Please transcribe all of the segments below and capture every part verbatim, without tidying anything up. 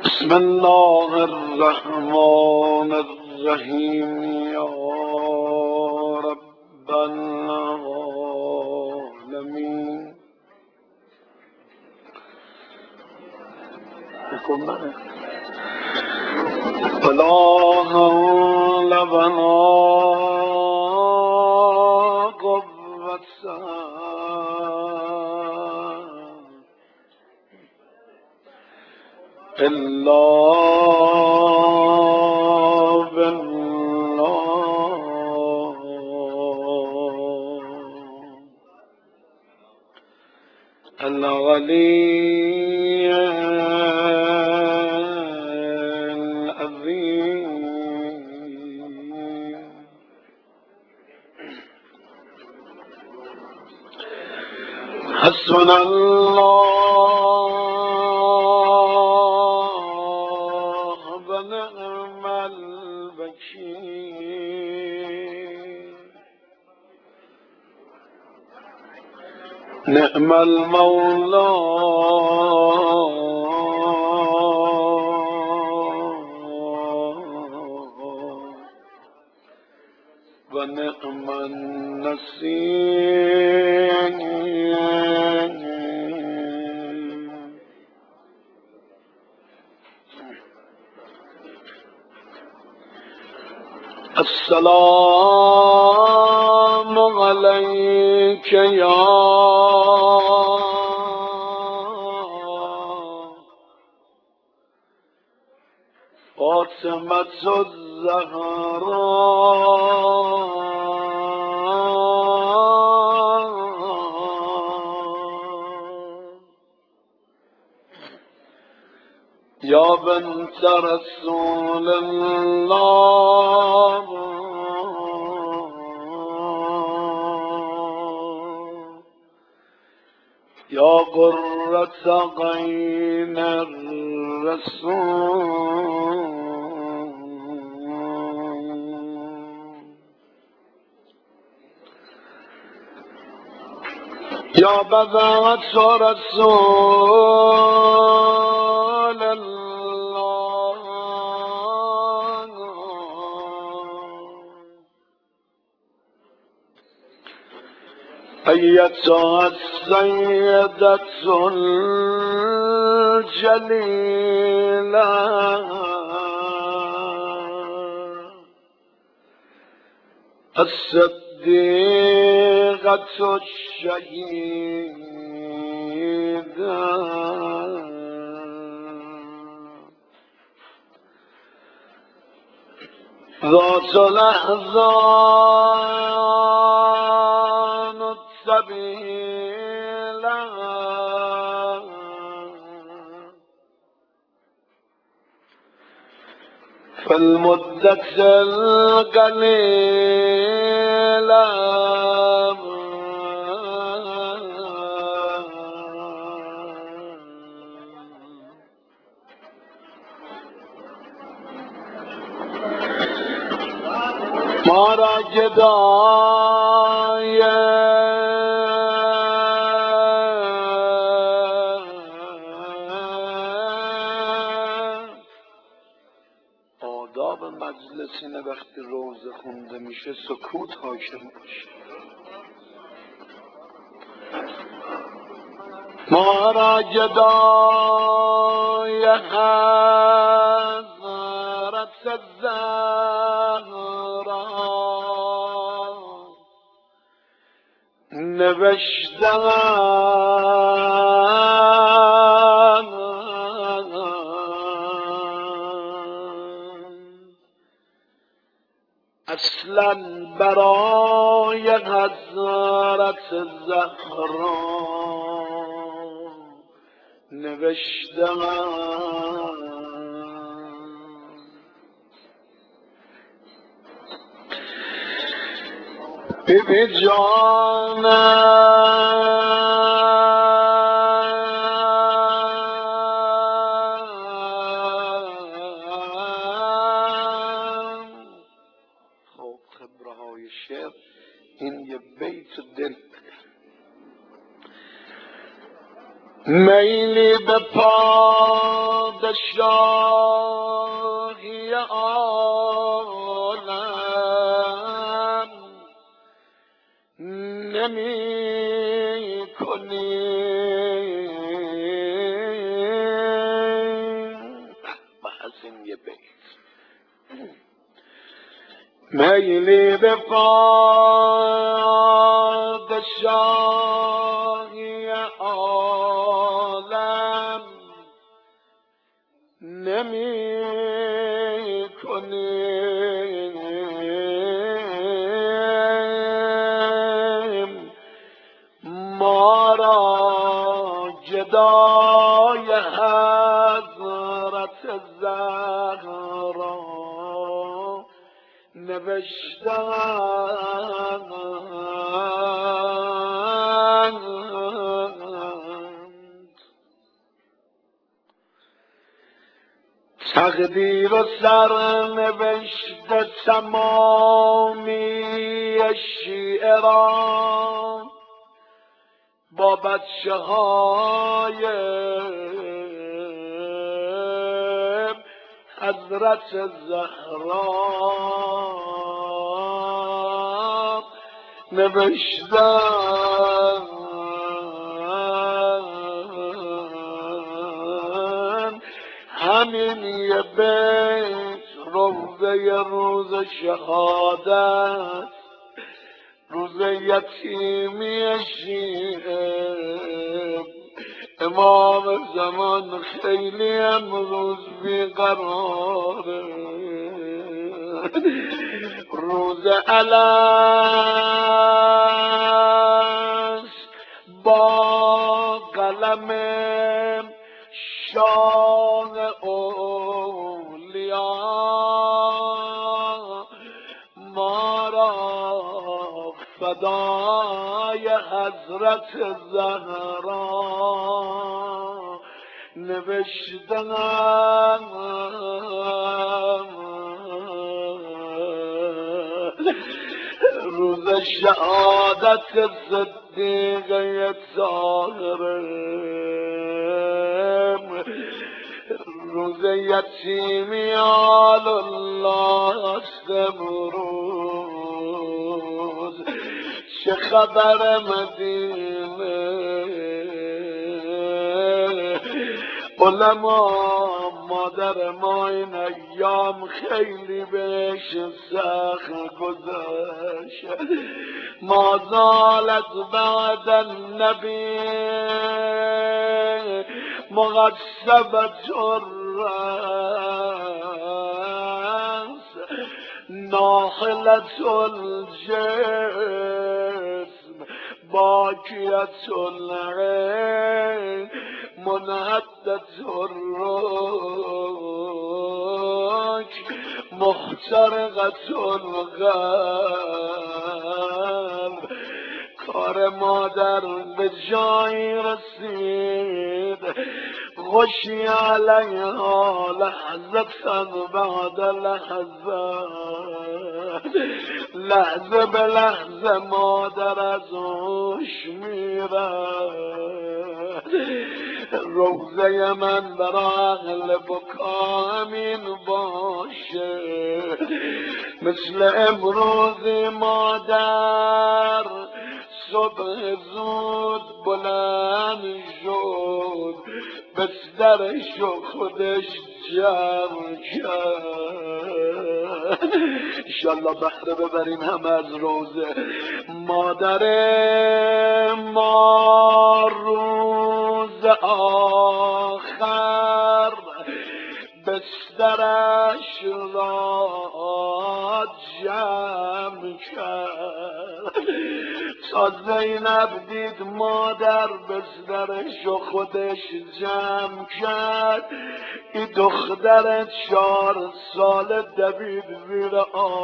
بسم الله الرحمن الرحیم یا رب العالمین. ولا حول ولا قوة إلا بالله العلي العظيم. حسبنا الله ونعم الوكيل. نعم المولى ونعم النصير. السلام عليك يا فاطمة الزهراء يا بنت رسول الله يا قرة عين الرسول يا بذرة رسول الله أيتها السيدة الجليلة الصديقة الشهيدة ذات الأحزان السبيلة فالمدة القليلة ما را گدای آداب مجلس اینه وقتی روزه خونده میشه سکوت حاکم باشه. ما را گدای حضرت الزهرا نوشتن اصلا برای حضرت زهرا نوشتن بی بی جانم. خب خبره های شعر این یه بیت دل میلی به پادشاهی پادشاهی عالم نمی کنی از این یه بیت میلی به پادشاهی عالم نمی کنیم ما را جدای حضرت زهرا نوشتند تقدیر و سرنوشت تمامی شیعه را با بچه های حضرت زهرا نوشتن همین یه بیت روزه روز شهادت روز یتیمی شیعه امام زمان خیلی امروز بیقراره روز الست با قلم شاه اولیا ما را فدای حضرت زهرا نوشتن روز شهادت صدیقه طاهره روز یتیمی آل الله است امروز چه خبر مدینه علما مادر ما این ایام خیلی بهش سخت گذشت ما زالت بعد النبی مغصبت الرأس ناخلت الجسم باکیت العین منحدت الروح محترقت القلب کار مادر به جایی رسید غشی علیها لحظة بعد لحظه لحظه به لحظه مادر از هوش میره روزه من برای اهل بکا همین باشه مثل امروزی مادر صبح زود بلند شد بسترش و خودش جمع کرد انشالله بهره ببریم هم از روزه مادر ما روز آخر بسترش را جمع کرد تا زینب دید مادر بسترش و خودش جمع کرد این دختر چهار سال دوید زیر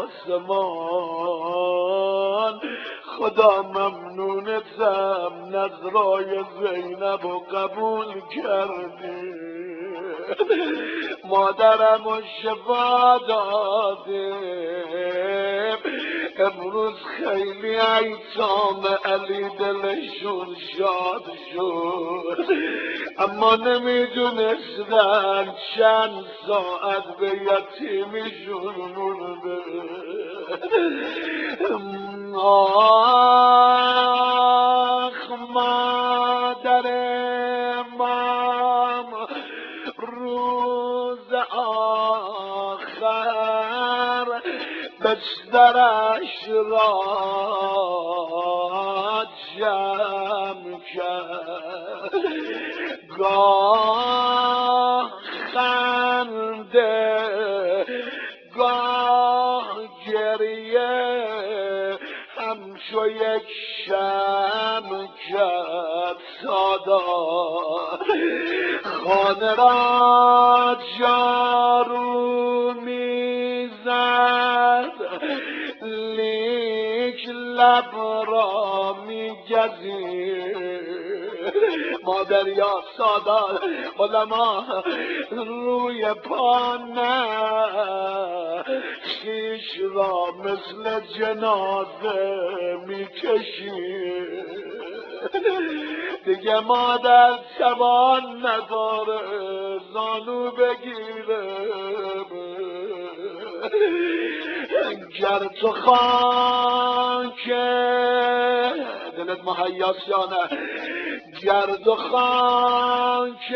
آسمان خدا ممنونتم نظرای زینب و قبول کردی مادرم و شفا دادیم امروز خیلی ایتام علی دلشون شاد شد، اما نمیدونستن چند ساعت به یتیمیشون مونده. آخ مادر من روز آخر بسترش را جمع کرد، گاه خنده گاه گریه همچو یک شمع کرد سادا. خانه را جارو میزد لیک لب را میگزید. مادر یا سادات علما روی پا نه، خیش را مثل جنازه میکشید. دیگه مادر توان نداره زانو بگیره، گر تو خاک دلت مهیاس یا نه، گرد و خاک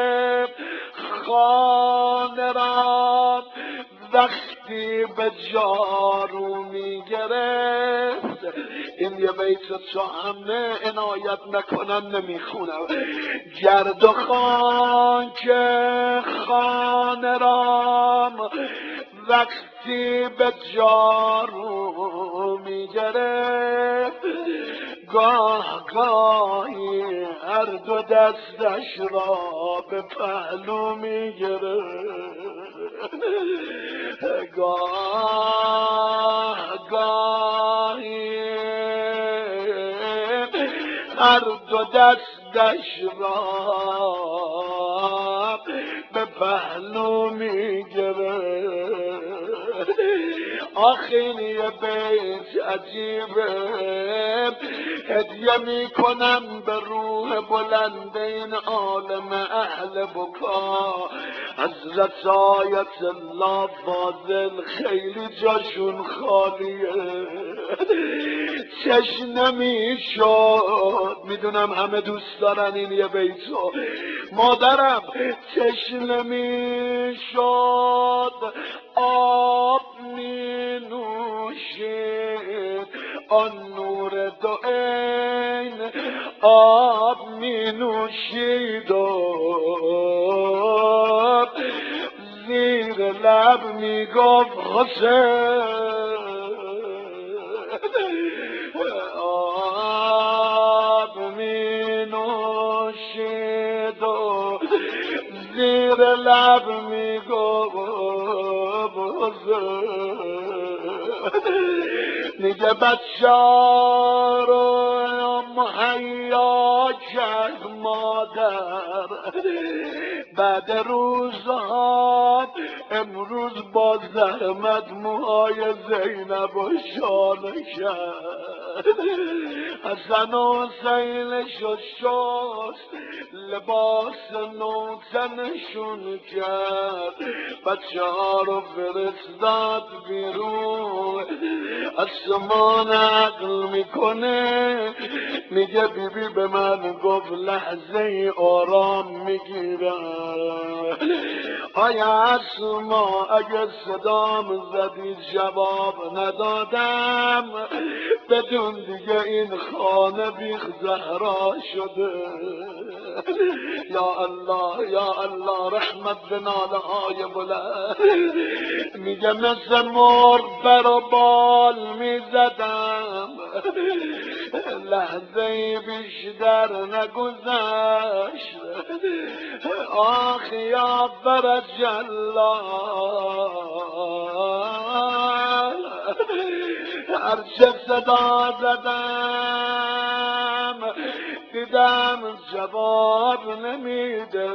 خانه را وقتی به جارو میگرفت. این یه بیت تو همه عنایت نکنن نمیخونم. گرد و خاک خانه را وقتی به جارو میگرفت، گاه گاهی هر دو دستش را به پهلو میگرفت، گاه گاهی هر دو دستش را به پهلو میگرفت. آخین یه بیت عجیبه، هدیه میکنم به روح بلند این عالم اهل بکا. حضرت آیت الله فاضل خیلی جاشون خالیه، تشنه میشد. میدونم همه دوست دارن این یه بیتو. مادرم تشنه میشد آب می نوشید، آن نور دو عین آب می نوشید و زیر لب می گفت حسین. آب می نوشید و زیر لب می گفت میگه بچه رو مهیا کرد مادر بعد روزها. امروز با زحمت موهای زینب و شانه کرد، حسن و حسینش و شست لباس نو تنشون کرد. بچه ها رو فرستاد بیرون، آسمان عقل میکنه، میگه بیبی بی به من گفت لحظه ای آرام میگیرم. آیا اسما اگه صدام زدی جواب ندادم، بدون دیگه این خانه بیخ زهرا شده. یا الله یا الله رحمت به ناله های بلند. میگه مثل مرغ بر و بال میزدم، لحظه بیشتر نگذشت. آخ یا فرج الله، هرچه صدا زدم میدم جواب نمیده.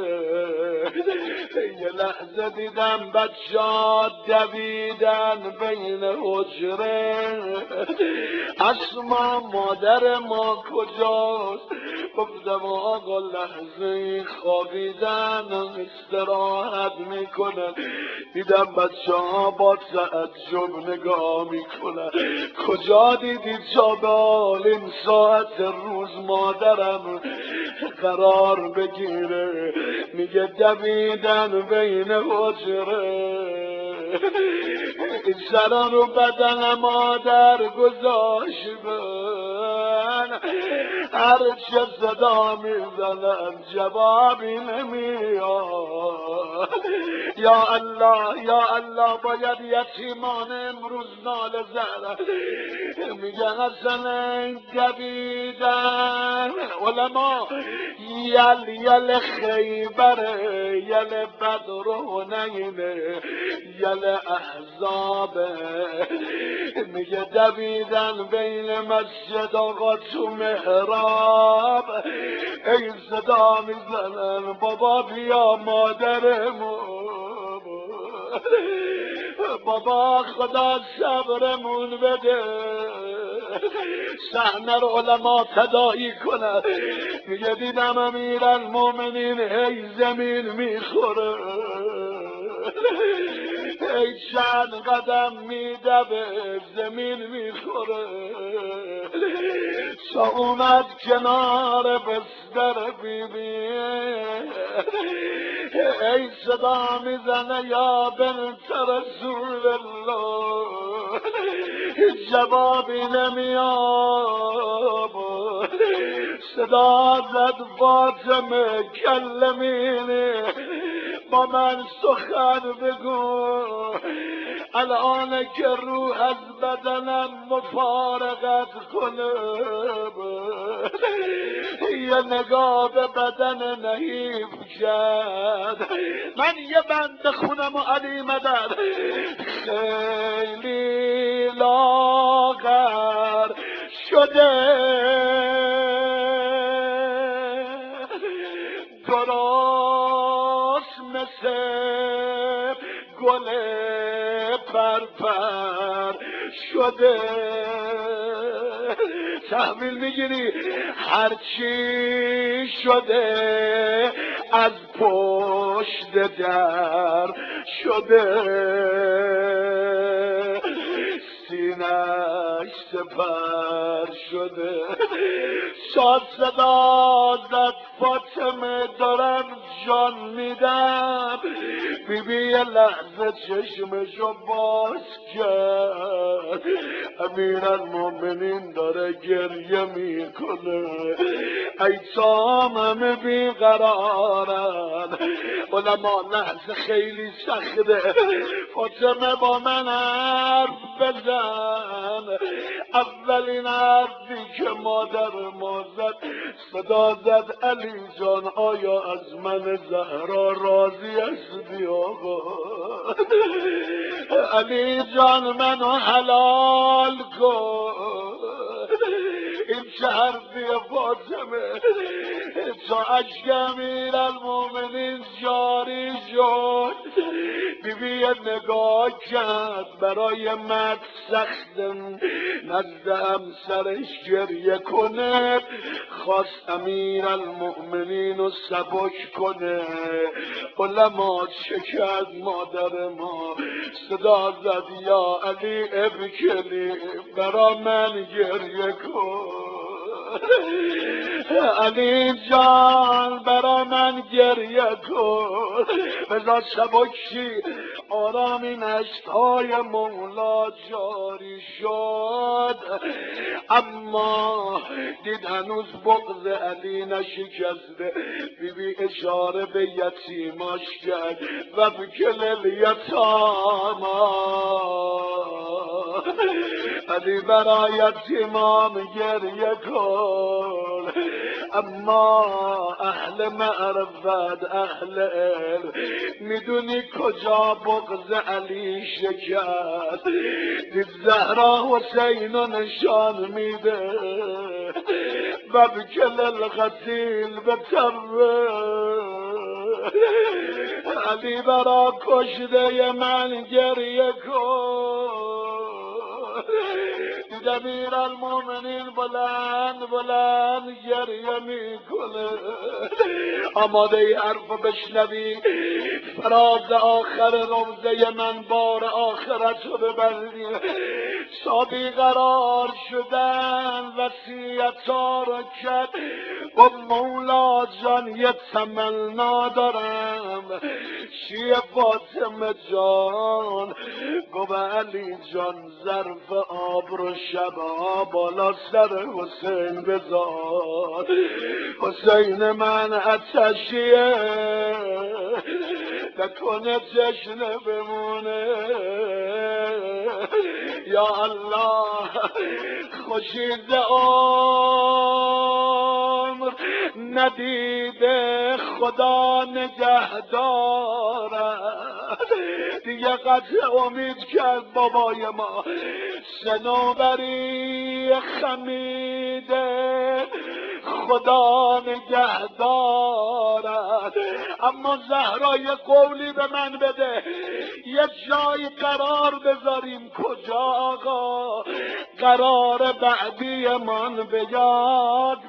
یه لحظه دیدم بچه‌ها دویدن بین حجره، اسما مادر ما کجاست؟ گفتم آقا لحظه خوابیدن استراحت میکنن. دیدم بچه ها با تعجب نگاه میکنن. کجا دیدی جابال این ساعت روز مادرم قرار بگیره؟ میگه دویدن بین حجره، سرا رو بدن مادر گذاشتن، هر چه صدا میزنن جوابی نمیاد. یا الله یا الله باید یتیمان امروز ناله زدن. میگن اصلا دویدن علما یل یل خیبره، یل بدر و حنینه، یل احزابه. میگه دویدن بین مسجد آقا تو محراب، ای صدا میزنن بابا بیا مادرمون، بابا خدا صبرمون بده. صحنه رو علما تداعی کنن. میگه دیدم امیرالمومنین هی زمین میخوره، ای چند قدم میدوه زمین میخوره، تا اومد کنار بستر بیبی، ای صدا میزنه یا بنت رسول الله، جوابی نمیاد. صدا زد فاطمه کلمینی، با من سخن بگو، الان که روح از بدنم مفارقت کنه، یه نگاه به بدن نحیف کرد. من یه بند خونم و علی مدد خیلی لاغر شده، درست مثل گل پرپر شده. تحویل میگیری هرچی شده از پشت در شده، سینه‌اش سپر شده. شاد صدا زد فاطمه دارم جان میدم. بیبی یه لحظه چشمشو باز کرد، امیرالمومنین داره گریه میکنه، ایتام همه بیقرارن. علما لحظه خیلی سخته. فاطمه با من حرف بزن. اولین حرفی که مادر ما زد صدا زد علی جان آیا از من زهرا راضی هستی آقا؟ علی جان منو حلال کن. این چه حرفی فاطمه؟ تا اشک امیرالمومنین جاری شد. بیبی نگاه کرد، برای مرد سخت نزد همسرش گریه کنه، خواست امیرالمؤمنین رو سبک کنه. علما چه کرد مادر ما؟ صدا زد یا علی ابکلی، برا من گریه کن. علی جان برا من گریه کن، بذار سبکشی. آرام این اشک‌های مولا جاری شد، اما دید هنوز بغض علی نشکسته. بیبی اشاره به یتیماش کرد و بکل الیتاما، علی برای یتیمام گریه کن. اما اهل معرفت اهل علم میدونی کجا بغض علی شکست؟ دید زهرا حسین رو نشان میده، وابکل القتیل به تبه علی برا کشته من گریه کن دیدم امیرالمومنین بلند بلند گریه میکنه آماده ای حرف بشنوی فراز آخر روزه من بار آخرت رو ببندی صابی قرار شدن وصیت ها رو کرد و مولا جان یه تمنا دارم چیه فاطمه جان گفت علی جان ظرف آب رو شبا بالا سر حسین بذار حسین من عطشیه نکنه تشنه بمونه یا الله خورشید عمر ندیده خدا نگهدارد دیگه قطع امید کرد بابای ما صنوبری خمیده خدا نگهدارد اما زهرای قولی به من بده یه جای قرار بذاریم کجا آقا قرار بعدی من به یاد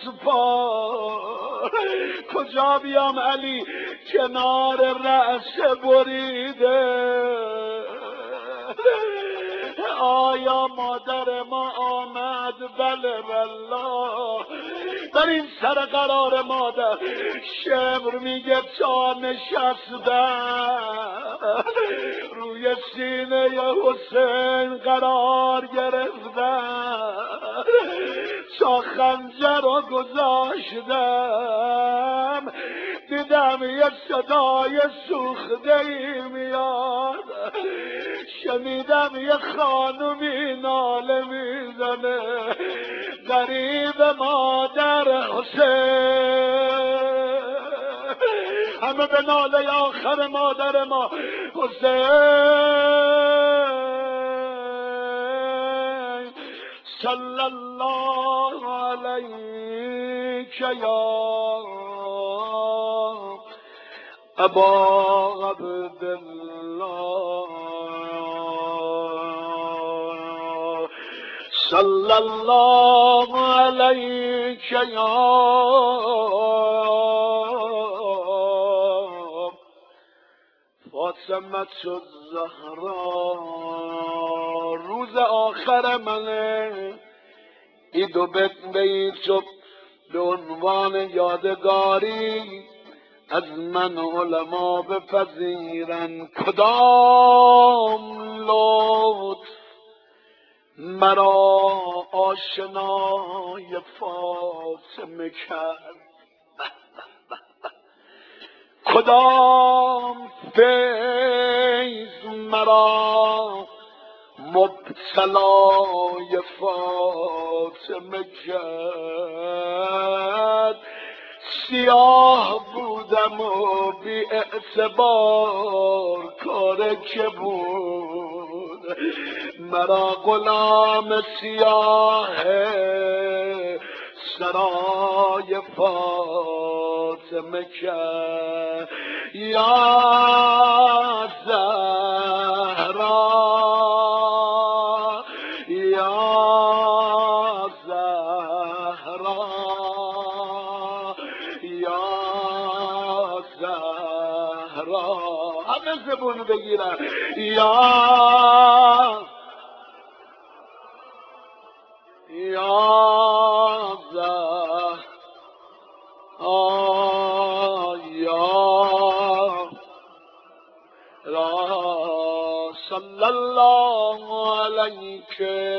بسپار کجا بیام علی کنار رأس بریده آیا مادر ما آمد بله والله در این سر قرار مادر شمر میگه تا نشستن روی سینه حسین قرار گرفتن تا خنجر رو گذاشتم دیدم یه صدای سوخته ای میاد شنیدم یه خانومی ناله میزنه غریب مادر حسین همه به ناله آخر مادر ما حسین صلی الله علیک یا ابا عبدالله صلی الله علیک یا فاطمه الزهرا روز آخر منه ای دو بیت بیت به عنوان یادگاری از من علما بپذیرن کدام لطف مرا آشنای فاطمه کرد کدام فیض مرا مبتلای فاطمه کرد سیاه بودم و بی اعتبار کار که بود مرا غلام سیاه سرای فاطمه کرد یا زهرا یا زهرا یا زهرا همه زبون بگیرن یا یا زهرا یا صلی الله علیک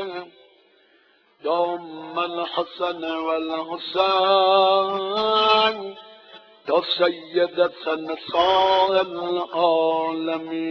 یا ام الحسن والحسین یا سیدة نساء العالمین